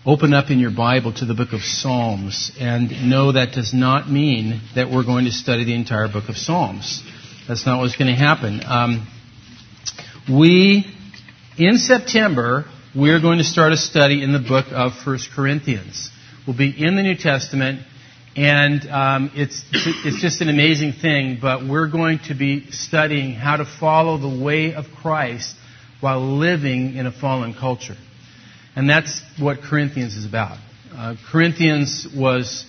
open up in your Bible to the book of Psalms. And no, that does not mean that we're going to study the entire book of Psalms. That's not what's going to happen. In September, we're going to start a study in the book of 1 Corinthians. We'll be in the New Testament, and it's just an amazing thing, but we're going to be studying how to follow the way of Christ while living in a fallen culture. And that's what Corinthians is about. Corinthians was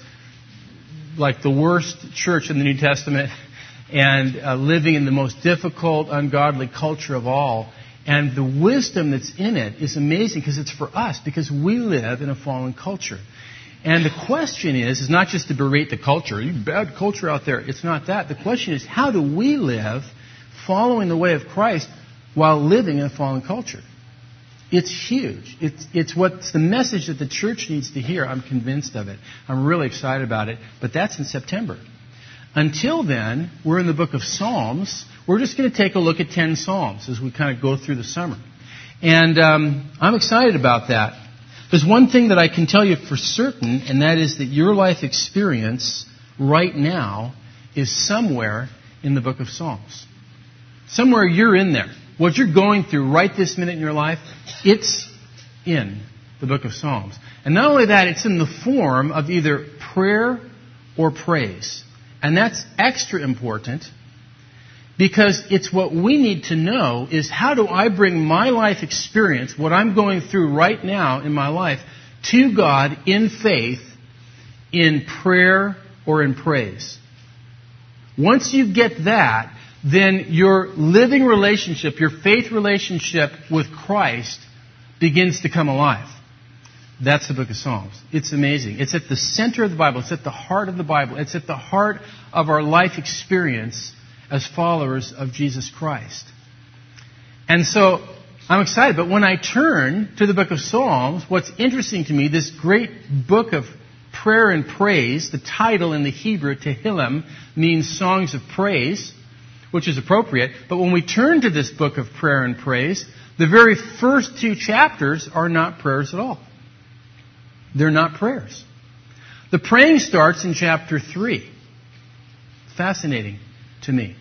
like the worst church in the New Testament and living in the most difficult, ungodly culture of all. And the wisdom that's in it is amazing because it's for us, because we live in a fallen culture. And the question is not just to berate the culture, you bad culture out there. It's not that. The question is, how do we live following the way of Christ while living in a fallen culture? It's huge. It's what's the message that the church needs to hear. I'm convinced of it. I'm really excited about it. But that's in September. Until then, we're in the book of Psalms. We're just going to take a look at 10 Psalms as we kind of go through the summer. And I'm excited about that. There's one thing that I can tell you for certain, and that is that your life experience right now is somewhere in the book of Psalms. Somewhere you're in there. What you're going through right this minute in your life, it's in the book of Psalms. And not only that, it's in the form of either prayer or praise. And that's extra important because it's what we need to know is how do I bring my life experience, what I'm going through right now in my life, to God in faith, in prayer or in praise. Once you get that, then your living relationship, your faith relationship with Christ begins to come alive. That's the book of Psalms. It's amazing. It's at the center of the Bible. It's at the heart of the Bible. It's at the heart of our life experience as followers of Jesus Christ. And so I'm excited. But when I turn to the book of Psalms, what's interesting to me, this great book of prayer and praise, the title in the Hebrew, Tehillim, means songs of praise, which is appropriate. But when we turn to this book of prayer and praise, the very first 2 chapters are not prayers at all. They're not prayers. The praying starts in chapter 3. Fascinating to me.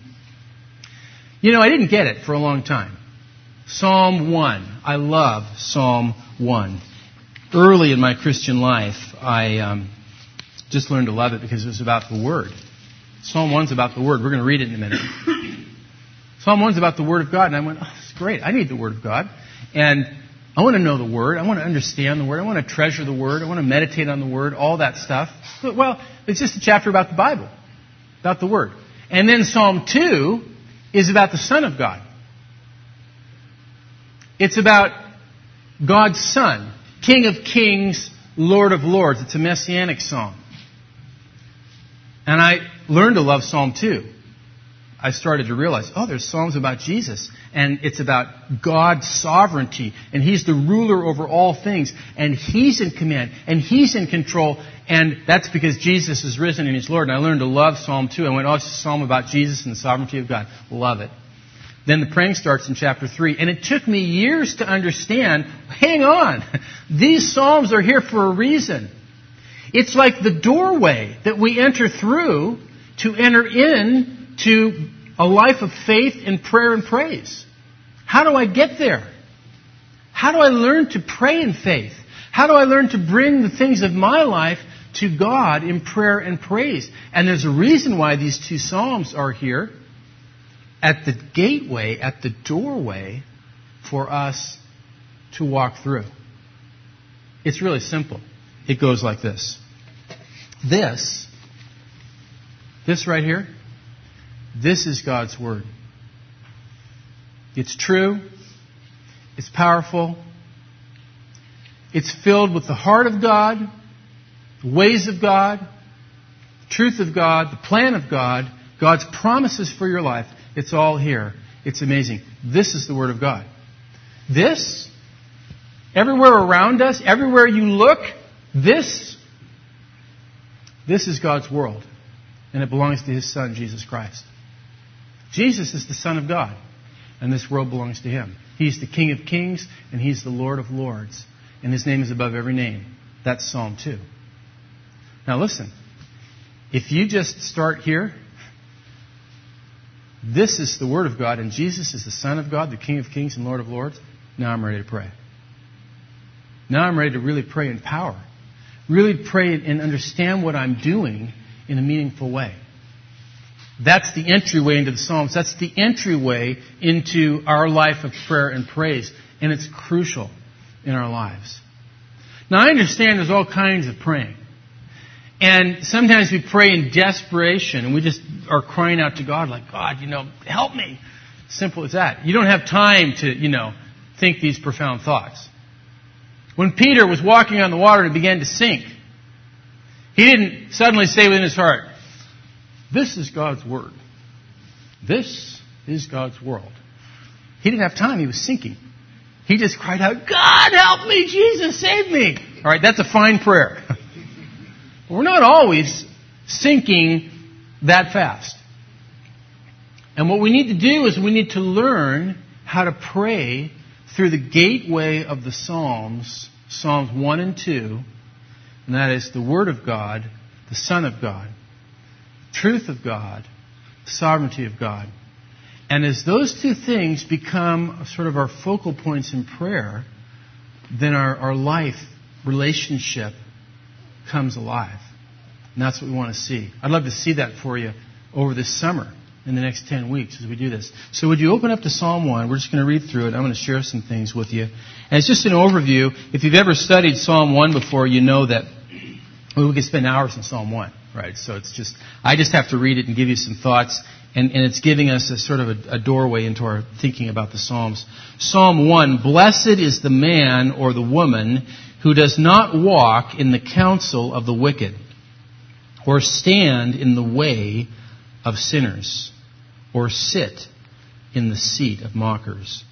You know, I didn't get it for a long time. Psalm 1. I love Psalm 1. Early in my Christian life, I just learned to love it because it was about the Word. Psalm 1's about the Word. We're going to read it in a minute. Psalm 1's about the Word of God. And I went, oh, it's great. I need the Word of God. And I want to know the Word. I want to understand the Word. I want to treasure the Word. I want to meditate on the Word, all that stuff. Well, it's just a chapter about the Bible, about the Word. And then Psalm 2 is about the Son of God. It's about God's Son, King of Kings, Lord of Lords. It's a messianic psalm. And I learned to love Psalm 2. I started to realize, there's psalms about Jesus. And it's about God's sovereignty. And He's the ruler over all things. And He's in command. And He's in control. And that's because Jesus is risen and He's Lord. And I learned to love Psalm 2. I went, it's a psalm about Jesus and the sovereignty of God. Love it. Then the praying starts in chapter 3. And it took me years to understand, hang on, these psalms are here for a reason. It's like the doorway that we enter through to enter in to a life of faith and prayer and praise. How do I get there? How do I learn to pray in faith? How do I learn to bring the things of my life to God in prayer and praise? And there's a reason why these 2 psalms are here at the gateway, at the doorway for us to walk through. It's really simple. It goes like this. This right here, this is God's Word. It's true. It's powerful. It's filled with the heart of God, the ways of God, the truth of God, the plan of God, God's promises for your life. It's all here. It's amazing. This is the Word of God. This, everywhere around us, everywhere you look, this is God's world. And it belongs to His Son, Jesus Christ. Jesus is the Son of God. And this world belongs to Him. He's the King of Kings and He's the Lord of Lords. And His name is above every name. That's Psalm 2. Now listen, if you just start here, this is the Word of God, and Jesus is the Son of God, the King of Kings and Lord of Lords. Now I'm ready to pray. Now I'm ready to really pray in power. Really pray and understand what I'm doing in a meaningful way. That's the entryway into the Psalms. That's the entryway into our life of prayer and praise. And it's crucial in our lives. Now I understand there's all kinds of praying. And sometimes we pray in desperation and we just are crying out to God like, God, help me. Simple as that. You don't have time to, think these profound thoughts. When Peter was walking on the water and began to sink, he didn't suddenly say within his heart, this is God's Word. This is God's world. He didn't have time. He was sinking. He just cried out, God, help me. Jesus, save me. All right, that's a fine prayer. But we're not always sinking that fast. And what we need to do is we need to learn how to pray through the gateway of the Psalms, Psalms 1 and 2, and that is the Word of God, the Son of God, truth of God, sovereignty of God. And as those two things become sort of our focal points in prayer, then our life relationship comes alive. And that's what we want to see. I'd love to see that for you over this summer in the next 10 weeks as we do this. So would you open up to Psalm 1? We're just going to read through it. I'm going to share some things with you. And it's just an overview. If you've ever studied Psalm 1 before, you know that we could spend hours in Psalm 1, right? So I just have to read it and give you some thoughts. And it's giving us a sort of a doorway into our thinking about the Psalms. Psalm 1, blessed is the man or the woman who does not walk in the counsel of the wicked, or stand in the way of sinners, or sit in the seat of mockers.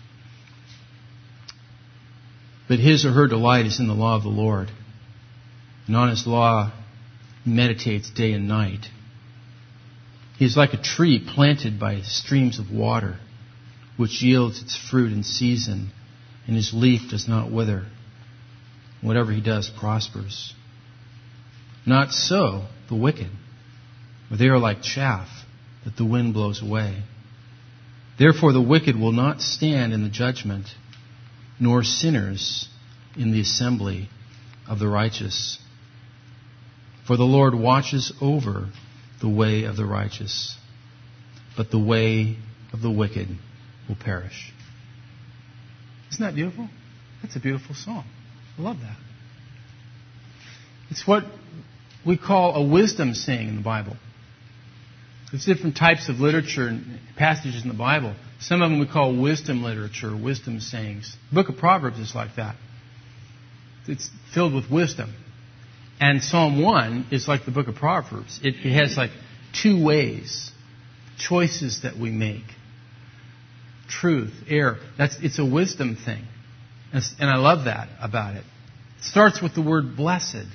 But his or her delight is in the law of the Lord, and on his law he meditates day and night. He is like a tree planted by streams of water, which yields its fruit in season, and his leaf does not wither. Whatever he does prospers. Not so the wicked, for they are like chaff that the wind blows away. Therefore the wicked will not stand in the judgment, nor sinners in the assembly of the righteous. For the Lord watches over the way of the righteous, but the way of the wicked will perish. Isn't that beautiful? That's a beautiful song. I love that. It's what we call a wisdom saying in the Bible. There's different types of literature and passages in the Bible. Some of them we call wisdom literature, wisdom sayings. The book of Proverbs is like that. It's filled with wisdom. And Psalm 1 is like the book of Proverbs. It has like two ways, choices that we make. Truth, error. It's a wisdom thing. And I love that about it. It starts with the word blessed.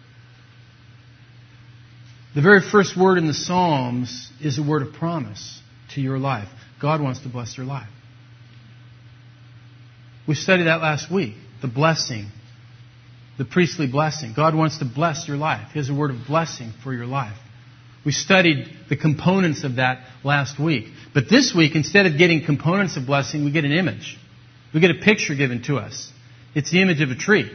The very first word in the Psalms is a word of promise to your life. God wants to bless your life. We studied that last week. The blessing. The priestly blessing. God wants to bless your life. He has a word of blessing for your life. We studied the components of that last week. But this week, instead of getting components of blessing, we get an image. We get a picture given to us. It's the image of a tree.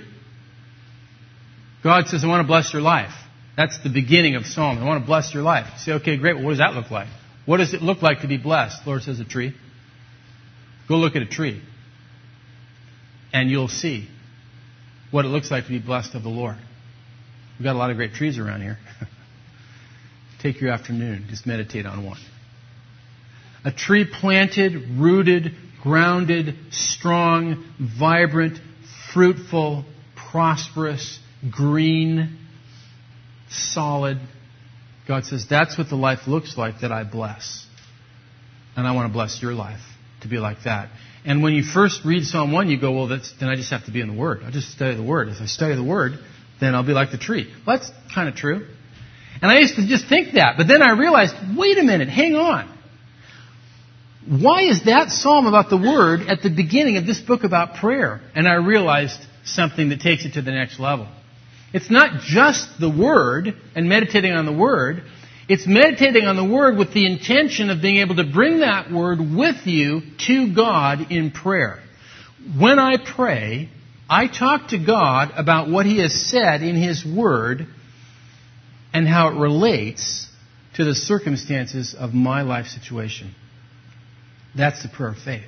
God says, I want to bless your life. That's the beginning of Psalm. I want to bless your life. You say, okay, great. Well, what does that look like? What does it look like to be blessed? The Lord says a tree. Go look at a tree. And you'll see what it looks like to be blessed of the Lord. We've got a lot of great trees around here. Take your afternoon. Just meditate on one. A tree planted, rooted, grounded, strong, vibrant, fruitful, prosperous, green, solid. God says, that's what the life looks like that I bless. And I want to bless your life to be like that. And when you first read Psalm 1, you go, well, then I just have to be in the Word. I'll just study the Word. If I study the Word, then I'll be like the tree. Well, that's kind of true. And I used to just think that. But then I realized, wait a minute, hang on. Why is that psalm about the Word at the beginning of this book about prayer? And I realized something that takes it to the next level. It's not just the Word and meditating on the Word. It's meditating on the Word with the intention of being able to bring that Word with you to God in prayer. When I pray, I talk to God about what He has said in His Word and how it relates to the circumstances of my life situation. That's the prayer of faith.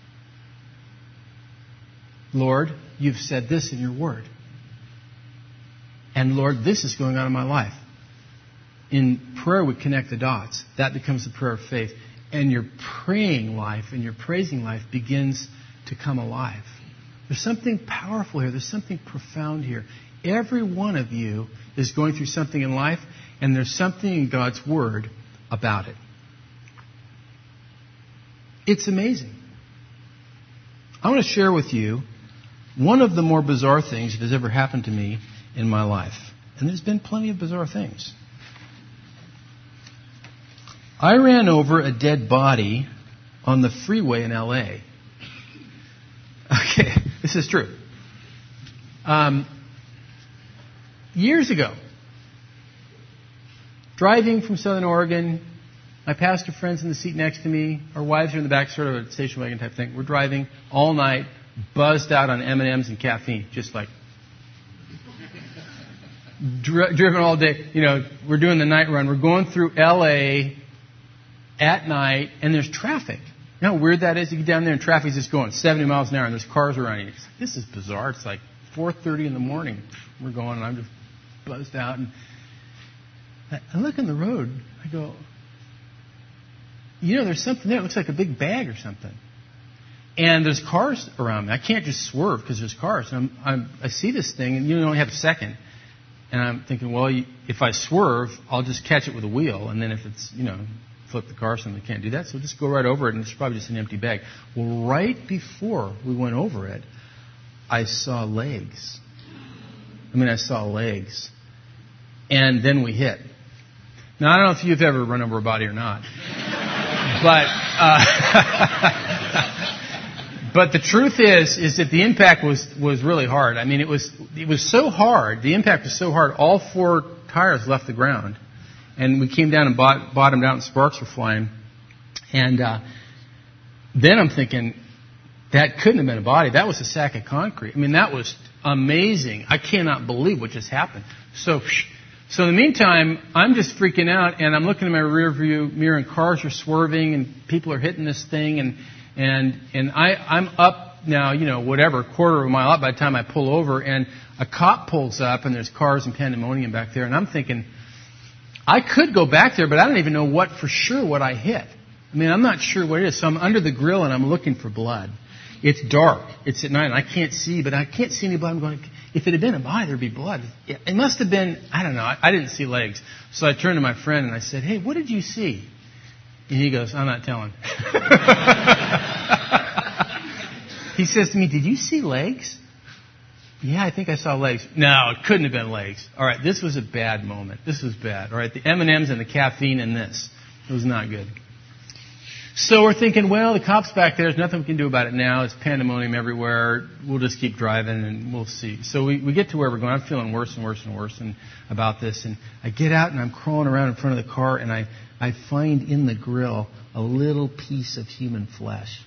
Lord, you've said this in your Word. And Lord, this is going on in my life. In prayer, we connect the dots. That becomes the prayer of faith. And your praying life and your praising life begins to come alive. There's something powerful here. There's something profound here. Every one of you is going through something in life, and there's something in God's Word about it. It's amazing. I want to share with you one of the more bizarre things that has ever happened to me in my life. And there's been plenty of bizarre things. I ran over a dead body on the freeway in L.A. Okay, this is true. Years ago, driving from Southern Oregon, my pastor friends in the seat next to me, our wives are in the back, sort of a station wagon type thing. We're driving all night, buzzed out on M&Ms and caffeine, just like driven all day. You know, we're doing the night run. We're going through L.A. at night, and there's traffic. You know how weird that is? You get down there and traffic's just going 70 miles an hour, and there's cars around you. This is bizarre. It's like 4:30 in the morning. We're going, and I'm just buzzed out. And I look on the road. I go, you know, there's something there. It looks like a big bag or something. And there's cars around me. I can't just swerve because there's cars. And I see this thing, and you only have a second. And I'm thinking, well, if I swerve, I'll just catch it with a wheel. And then if it's, flip the car or something, I can't do that. So just go right over it, and it's probably just an empty bag. Well, right before we went over it, I saw legs. I saw legs. And then we hit. Now, I don't know if you've ever run over a body or not. But the truth is that the impact was really hard. It was so hard. The impact was so hard. All four tires left the ground. And we came down and bottomed out, and sparks were flying. And then I'm thinking, that couldn't have been a body. That was a sack of concrete. That was amazing. I cannot believe what just happened. So in the meantime, I'm just freaking out, and I'm looking in my rear view mirror, and cars are swerving, and people are hitting this thing, and I'm up now, whatever, quarter of a mile up by the time I pull over, and a cop pulls up, and there's cars and pandemonium back there, and I'm thinking, I could go back there, but I don't even know what I hit. I'm not sure what it is. So I'm under the grill, and I'm looking for blood. It's dark. It's at night, and I can't see, but I can't see any blood. I'm going, if it had been a body, there'd be blood. It must have been, I don't know. I didn't see legs. So I turned to my friend, and I said, hey, what did you see? And he goes, I'm not telling. He says to me, did you see legs? Yeah, I think I saw legs. No, it couldn't have been legs. All right, this was a bad moment. This was bad. All right, the M&Ms and the caffeine and this. It was not good. So we're thinking, well, the cop's back there. There's nothing we can do about it now. It's pandemonium everywhere. We'll just keep driving and we'll see. So we get to where we're going. I'm feeling worse and worse and worse about this. And I get out and I'm crawling around in front of the car, and I find in the grill a little piece of human flesh.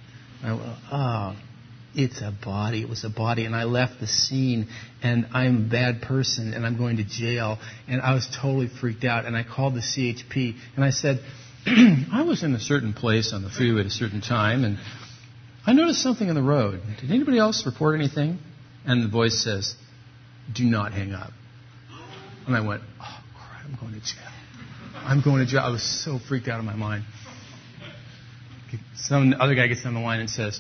It's a body. It was a body. And I left the scene, and I'm a bad person, and I'm going to jail. And I was totally freaked out. And I called the CHP, and I said, I was in a certain place on the freeway at a certain time, and I noticed something on the road. Did anybody else report anything? And the voice says, do not hang up. And I went, oh, crap, I'm going to jail. I'm going to jail. I was so freaked out of my mind. Some other guy gets on the line and says,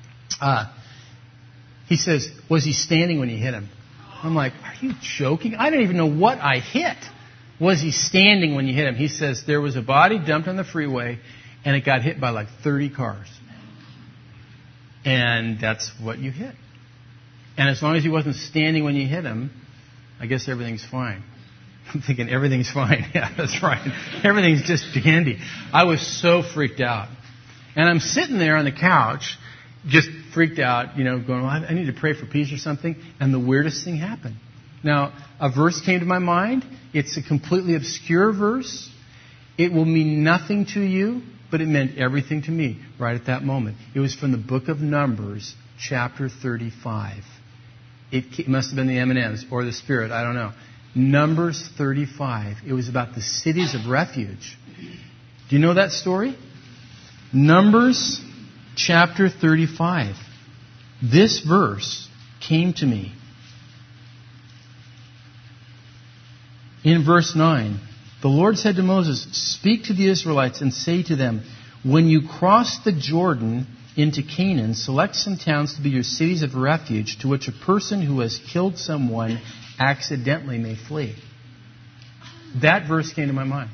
he says, was he standing when you hit him? I'm like, are you joking? I don't even know what I hit. Was he standing when you hit him? He says, there was a body dumped on the freeway, and it got hit by like 30 cars. And that's what you hit. And as long as he wasn't standing when you hit him, I guess everything's fine. I'm thinking, everything's fine. Yeah, that's right. Everything's just dandy. I was so freaked out. And I'm sitting there on the couch, just freaked out, going, well, I need to pray for peace or something. And the weirdest thing happened. Now, a verse came to my mind. It's a completely obscure verse. It will mean nothing to you, but it meant everything to me right at that moment. It was from the book of Numbers, chapter 35. It must have been the M&Ms or the Spirit, I don't know. Numbers 35. It was about the cities of refuge. Do you know that story? Numbers chapter 35. This verse came to me. In verse 9, the Lord said to Moses, "Speak to the Israelites and say to them, when you cross the Jordan into Canaan, select some towns to be your cities of refuge, to which a person who has killed someone accidentally may flee." That verse came to my mind.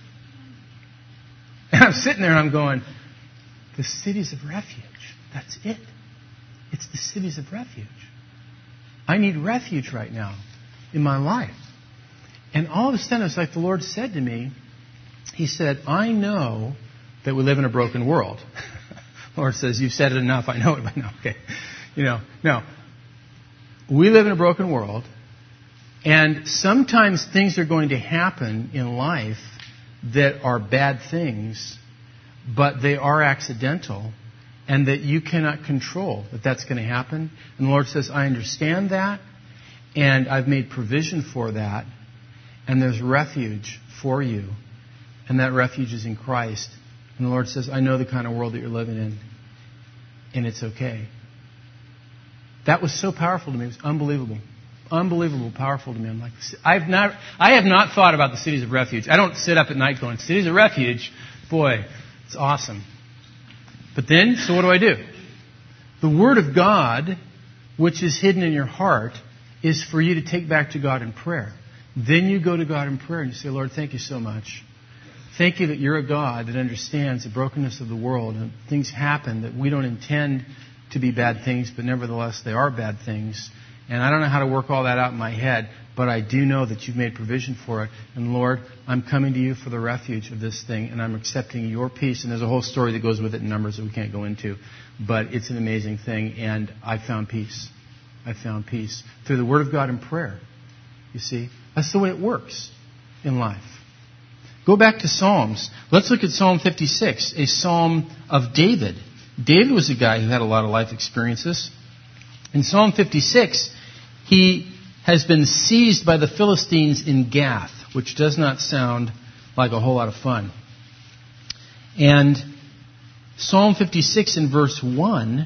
And I'm sitting there and I'm going, the cities of refuge. That's it. It's the cities of refuge. I need refuge right now in my life. And all of a sudden, it's like the Lord said to me, He said, "I know that we live in a broken world." The Lord says, "You've said it enough. I know it, but no, okay." No. We live in a broken world, and sometimes things are going to happen in life that are bad things, but they are accidental, and that you cannot control that that's going to happen. And the Lord says, "I understand that, and I've made provision for that, and there's refuge for you, and that refuge is in Christ." And the Lord says, "I know the kind of world that you're living in, and it's okay." That was so powerful to me. It was unbelievable. Unbelievable powerful to me. I'm like, I have not thought about the cities of refuge. I don't sit up at night going, cities of refuge, boy, it's awesome. But then, so what do? The Word of God, which is hidden in your heart, is for you to take back to God in prayer. Then you go to God in prayer and you say, "Lord, thank you so much. Thank you that you're a God that understands the brokenness of the world, and things happen that we don't intend to be bad things, but nevertheless they are bad things. And I don't know how to work all that out in my head, but I do know that you've made provision for it. And Lord, I'm coming to you for the refuge of this thing, and I'm accepting your peace." And there's a whole story that goes with it in Numbers that we can't go into, but it's an amazing thing, and I found peace. I found peace through the Word of God and prayer. You see, that's the way it works in life. Go back to Psalms. Let's look at Psalm 56, a psalm of David. David was a guy who had a lot of life experiences. In Psalm 56, he has been seized by the Philistines in Gath, which does not sound like a whole lot of fun. And Psalm 56 in verse 1,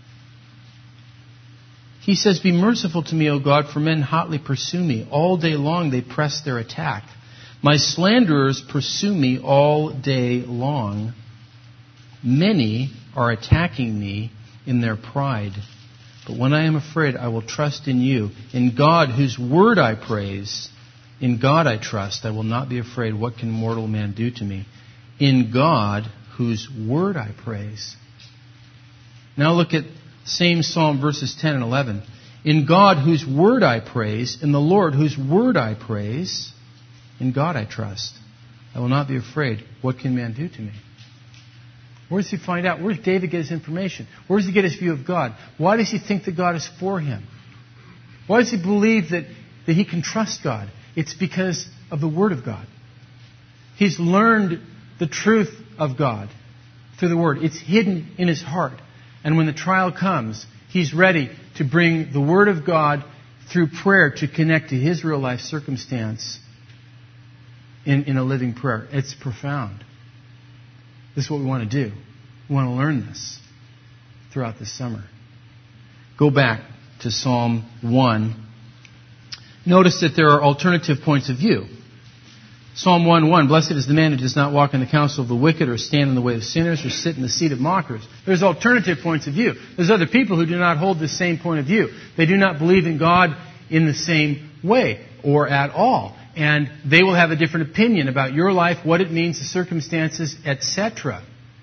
he says, "Be merciful to me, O God, for men hotly pursue me. All day long they press their attack. My slanderers pursue me all day long. Many are attacking me in their pride. But when I am afraid, I will trust in you. In God, whose word I praise, in God I trust. I will not be afraid. What can mortal man do to me? In God, whose word I praise." Now look at same psalm, verses 10 and 11. "In God, whose word I praise, in the Lord, whose word I praise, in God I trust. I will not be afraid. What can man do to me?" Where does he find out? Where does David get his information? Where does he get his view of God? Why does he think that God is for him? Why does he believe that he can trust God? It's because of the Word of God. He's learned the truth of God through the Word. It's hidden in his heart. And when the trial comes, he's ready to bring the Word of God through prayer to connect to his real life circumstance in a living prayer. It's profound. This is what we want to do. We want to learn this throughout this summer. Go back to Psalm 1. Notice that there are alternative points of view. Psalm 1:1, "Blessed is the man who does not walk in the counsel of the wicked, or stand in the way of sinners, or sit in the seat of mockers." There's alternative points of view. There's other people who do not hold the same point of view. They do not believe in God in the same way or at all. And they will have a different opinion about your life, what it means, the circumstances, etc.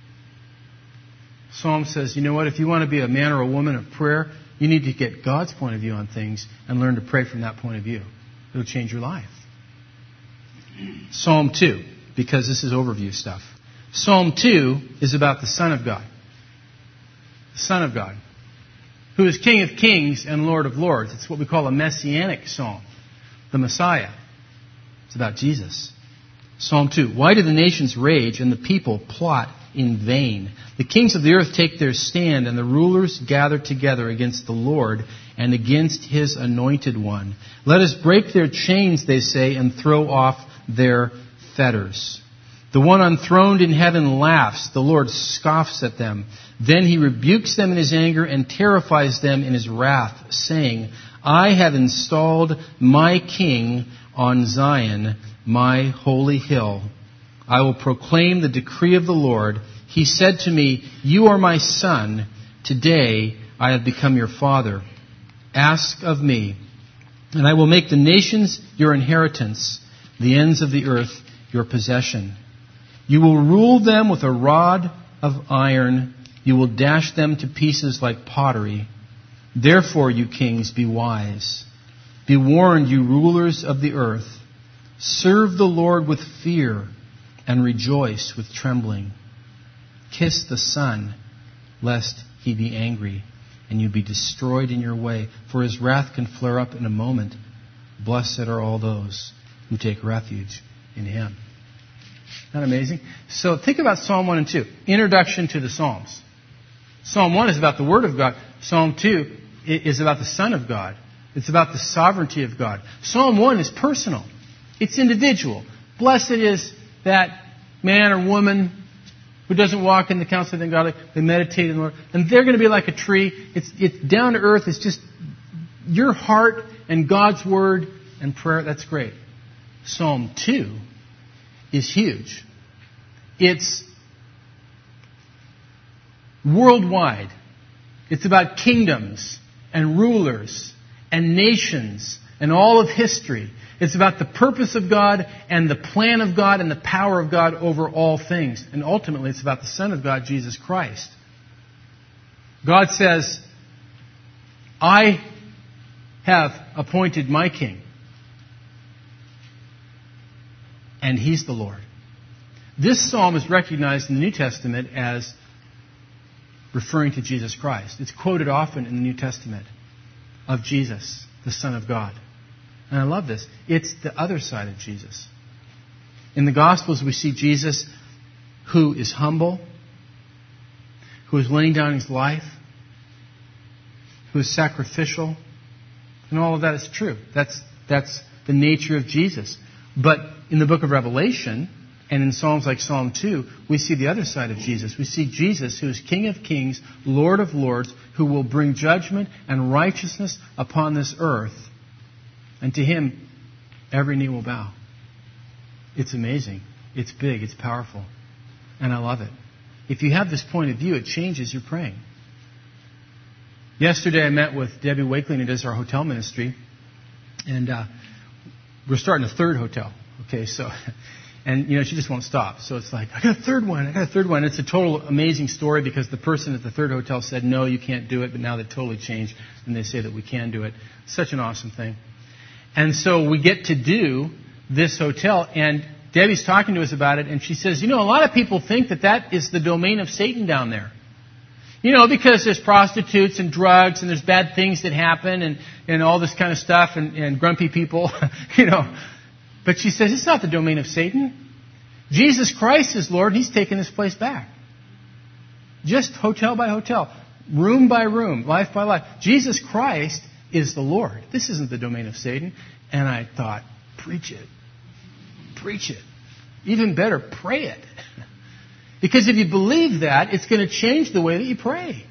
Psalm says, you know what, if you want to be a man or a woman of prayer, you need to get God's point of view on things and learn to pray from that point of view. It'll change your life. Psalm 2, because this is overview stuff. Psalm 2 is about the Son of God. The Son of God, who is King of Kings and Lord of Lords. It's what we call a messianic psalm. the Messiah. It's about Jesus. Psalm 2. Why do the nations rage and the people plot in vain? The kings of the earth take their stand, and the rulers gather together against the Lord and against His anointed one. Let us break their chains, they say, and throw off their fetters. The one enthroned in heaven laughs. The Lord scoffs at them. Then He rebukes them in His anger and terrifies them in His wrath, saying, I have installed my king on Zion, my holy hill. I will proclaim the decree of the Lord. He said to me, You are my son. Today I have become your father. Ask of me, and I will make the nations your inheritance, the ends of the earth your possession. You will rule them with a rod of iron. You will dash them to pieces like pottery. Therefore, you kings, be wise. Be warned, you rulers of the earth. Serve the Lord with fear and rejoice with trembling. Kiss the Son, lest He be angry and you be destroyed in your way, for His wrath can flare up in a moment. Blessed are all those who take refuge in Him. Isn't that amazing? So think about Psalm 1 and 2. Introduction to the Psalms. Psalm 1 is about the Word of God. Psalm 2 is about the Son of God. It's about the sovereignty of God. Psalm 1 is personal. It's individual. Blessed is that man or woman who doesn't walk in the counsel of the ungodly. They meditate in the Lord. And they're going to be like a tree. It's down to earth. It's just your heart and God's Word and prayer. That's great. Psalm 2 is huge. It's worldwide. It's about kingdoms and rulers and nations and all of history. It's about the purpose of God and the plan of God and the power of God over all things. And ultimately, it's about the Son of God, Jesus Christ. God says, I have appointed my king. And He's the Lord. This psalm is recognized in the New Testament as referring to Jesus Christ. It's quoted often in the New Testament of Jesus, the Son of God. And I love this. It's the other side of Jesus. In the Gospels, we see Jesus who is humble, who is laying down His life, who is sacrificial. And all of that is true. That's the nature of Jesus. But in the book of Revelation, and in Psalms like Psalm 2, we see the other side of Jesus. We see Jesus, who is King of kings, Lord of lords, who will bring judgment and righteousness upon this earth. And to Him, every knee will bow. It's amazing. It's big. It's powerful. And I love it. If you have this point of view, it changes your praying. Yesterday I met with Debbie Wakeling, who does our hotel ministry. And we're starting a third hotel. Okay, so... And, she just won't stop. So it's like, I got a third one. It's a total amazing story because the person at the third hotel said, no, you can't do it. But now they've totally changed and they say that we can do it. Such an awesome thing. And so we get to do this hotel. And Debbie's talking to us about it. And she says, a lot of people think that is the domain of Satan down there. Because there's prostitutes and drugs and there's bad things that happen and all this kind of stuff and grumpy people, But she says, it's not the domain of Satan. Jesus Christ is Lord, and He's taken this place back. Just hotel by hotel, room by room, life by life. Jesus Christ is the Lord. This isn't the domain of Satan. And I thought, preach it. Preach it. Even better, pray it. Because if you believe that, it's going to change the way that you pray.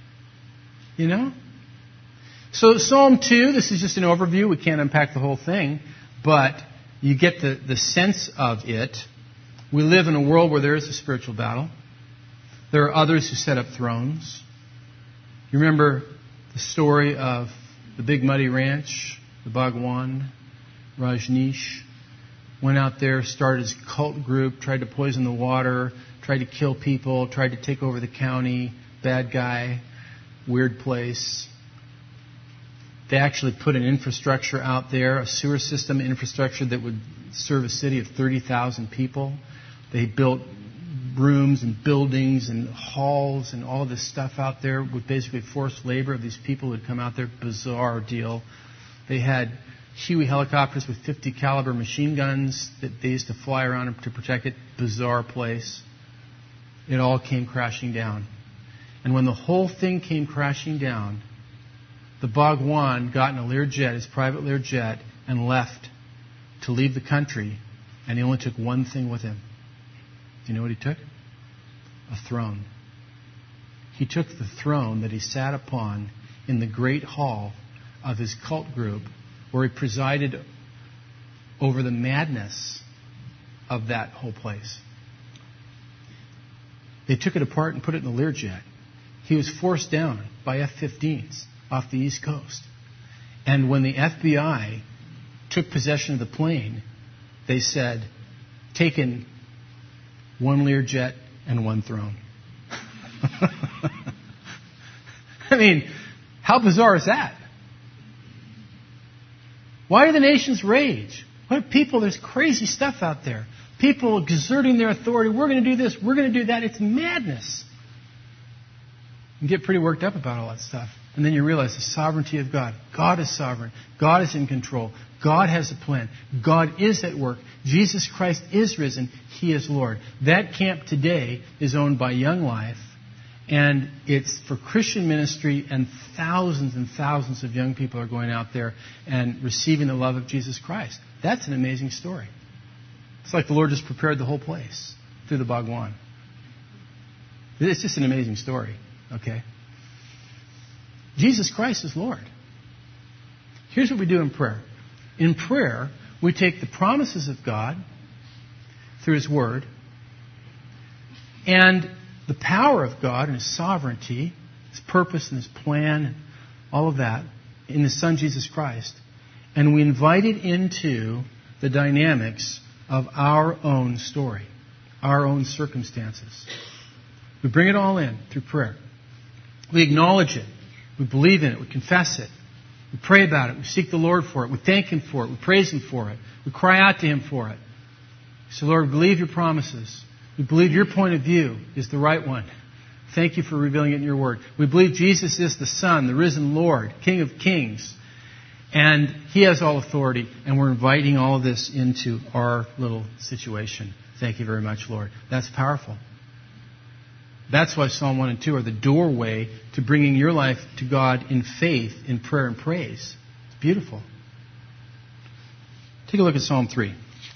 So Psalm 2, this is just an overview. We can't unpack the whole thing. But you get the sense of it. We live in a world where there is a spiritual battle. There are others who set up thrones. You remember the story of the Big Muddy Ranch, the Bhagwan, Rajneesh. Went out there, started his cult group, tried to poison the water, tried to kill people, tried to take over the county. Bad guy, weird place. They actually put an infrastructure out there, a sewer system infrastructure that would serve a city of 30,000 people. They built rooms and buildings and halls and all this stuff out there with basically forced labor of these people who had come out there. Bizarre deal. They had Huey helicopters with 50 caliber machine guns that they used to fly around to protect it. Bizarre place. It all came crashing down. And when the whole thing came crashing down, the Bhagwan got in a Learjet, his private Learjet, and left to leave the country. And he only took one thing with him. Do you know what he took? A throne. He took the throne that he sat upon in the great hall of his cult group, where he presided over the madness of that whole place. They took it apart and put it in the Learjet. He was forced down by F-15s off the East Coast. And when the FBI took possession of the plane, they said, taken one Learjet and one throne. I mean, how bizarre is that? Why do the nations rage? What people, there's crazy stuff out there. People exerting their authority. We're going to do this. We're going to do that. It's madness. You get pretty worked up about all that stuff. And then you realize the sovereignty of God. God is sovereign. God is in control. God has a plan. God is at work. Jesus Christ is risen. He is Lord. That camp today is owned by Young Life. And it's for Christian ministry, and thousands of young people are going out there and receiving the love of Jesus Christ. That's an amazing story. It's like the Lord just prepared the whole place through the Bhagwan. It's just an amazing story, okay? Jesus Christ is Lord. Here's what we do in prayer. In prayer, we take the promises of God through His Word and the power of God and His sovereignty, His purpose and His plan, and all of that in His Son Jesus Christ. And we invite it into the dynamics of our own story, our own circumstances. We bring it all in through prayer. We acknowledge it. We believe in it. We confess it. We pray about it. We seek the Lord for it. We thank Him for it. We praise Him for it. We cry out to Him for it. So, Lord, we believe Your promises. We believe Your point of view is the right one. Thank You for revealing it in Your Word. We believe Jesus is the Son, the risen Lord, King of Kings. And He has all authority. And we're inviting all of this into our little situation. Thank You very much, Lord. That's powerful. That's why Psalm 1 and 2 are the doorway to bringing your life to God in faith, in prayer and praise. It's beautiful. Take a look at Psalm 3.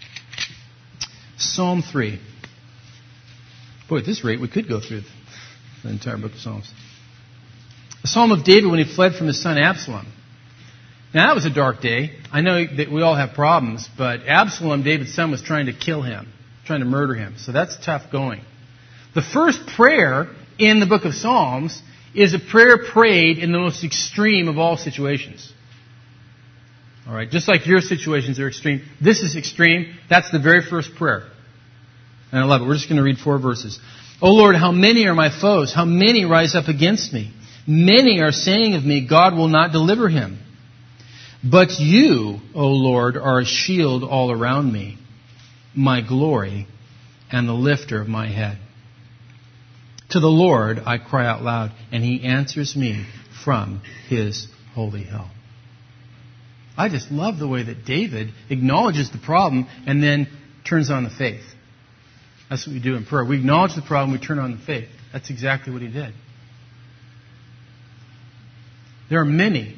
Psalm 3. Boy, at this rate, we could go through the entire book of Psalms. A psalm of David when he fled from his son Absalom. Now, that was a dark day. I know that we all have problems, but Absalom, David's son, was trying to kill him, trying to murder him. So that's tough going. The first prayer in the book of Psalms is a prayer prayed in the most extreme of all situations. All right, just like your situations are extreme, this is extreme. That's the very first prayer. And I love it. We're just going to read 4 verses. O Lord, how many are my foes? How many rise up against me? Many are saying of me, God will not deliver him. But You, O Lord, are a shield all around me, my glory and the lifter of my head. To the Lord I cry out loud, and He answers me from His holy hill. I just love the way that David acknowledges the problem and then turns on the faith. That's what we do in prayer. We acknowledge the problem, we turn on the faith. That's exactly what he did. There are many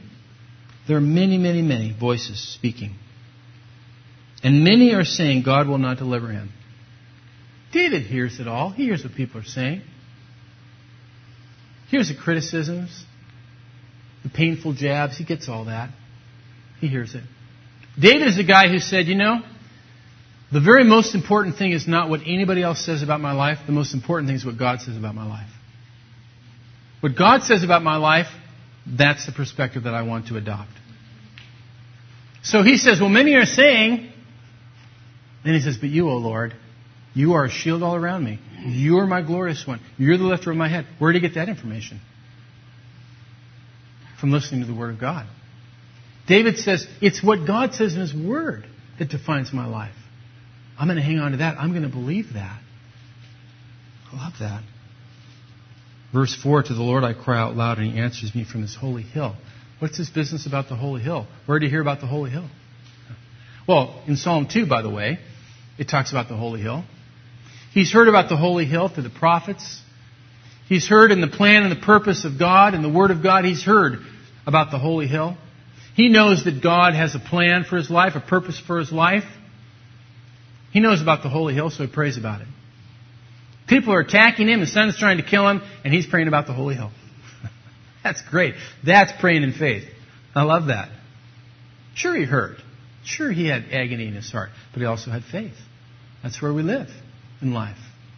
voices speaking. And many are saying God will not deliver him. David hears it all. He hears what people are saying. Here's the criticisms, the painful jabs. He gets all that. He hears it. David is the guy who said, the very most important thing is not what anybody else says about my life. The most important thing is what God says about my life. What God says about my life, that's the perspective that I want to adopt. So he says, well, many are saying, then he says, but You, O Lord, You are a shield all around me. You are my glorious one. You're the lifter of my head. Where did he get that information? From listening to the Word of God. David says, it's what God says in His Word that defines my life. I'm going to hang on to that. I'm going to believe that. I love that. Verse 4, to the Lord I cry out loud, and He answers me from His holy hill. What's this business about the holy hill? Where did you hear about the holy hill? Well, in Psalm 2, by the way, it talks about the holy hill. He's heard about the holy hill through the prophets. He's heard in the plan and the purpose of God and the Word of God. He's heard about the holy hill. He knows that God has a plan for his life, a purpose for his life. He knows about the holy hill, so he prays about it. People are attacking him, his son's trying to kill him, and he's praying about the holy hill. That's great. That's praying in faith. I love that. Sure, he heard. Sure, he had agony in his heart, but he also had faith. That's where we live in life.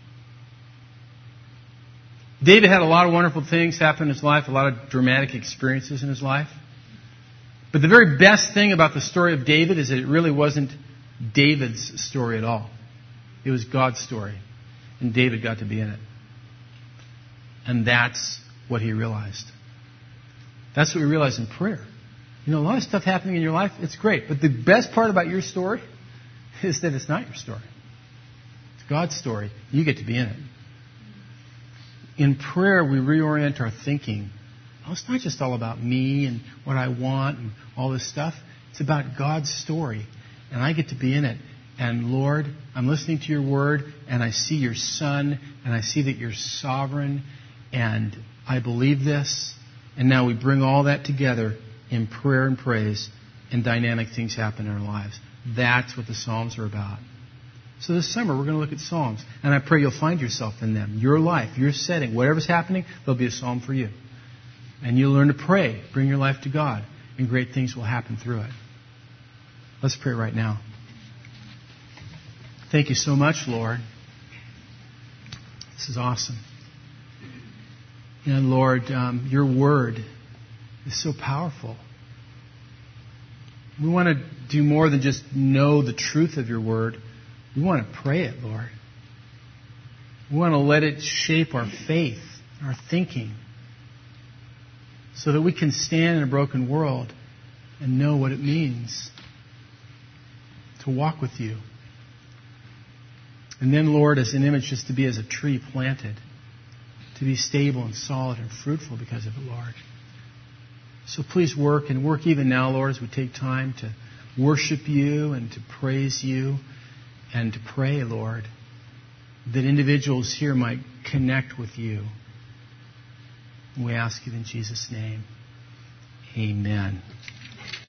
David had a lot of wonderful things happen in his life, a lot of dramatic experiences in his life. But the very best thing about the story of David is that it really wasn't David's story at all. It was God's story. And David got to be in it. And that's what he realized. That's what we realize in prayer. You know, a lot of stuff happening in your life, it's great. But the best part about your story is that it's not your story. It's God's story. You get to be in it. In prayer, we reorient our thinking. Oh, it's not just all about me and what I want and all this stuff. It's about God's story. And I get to be in it. And Lord, I'm listening to your word, and I see your Son, and I see that you're sovereign, and I believe this. And now we bring all that together in prayer and praise, and dynamic things happen in our lives. That's what the Psalms are about. So this summer, we're going to look at Psalms. And I pray you'll find yourself in them. Your life, your setting, whatever's happening, there'll be a Psalm for you. And you'll learn to pray. Bring your life to God. And great things will happen through it. Let's pray right now. Thank you so much, Lord. This is awesome. And Lord, your word is so powerful. We want to do more than just know the truth of your word. We want to pray it, Lord. We want to let it shape our faith, our thinking, so that we can stand in a broken world and know what it means to walk with you. And then, Lord, as an image, just to be as a tree planted, to be stable and solid and fruitful because of it, Lord. So please work, and work even now, Lord, as we take time to worship you and to praise you and to pray, Lord, that individuals here might connect with you. And we ask it in Jesus' name. Amen.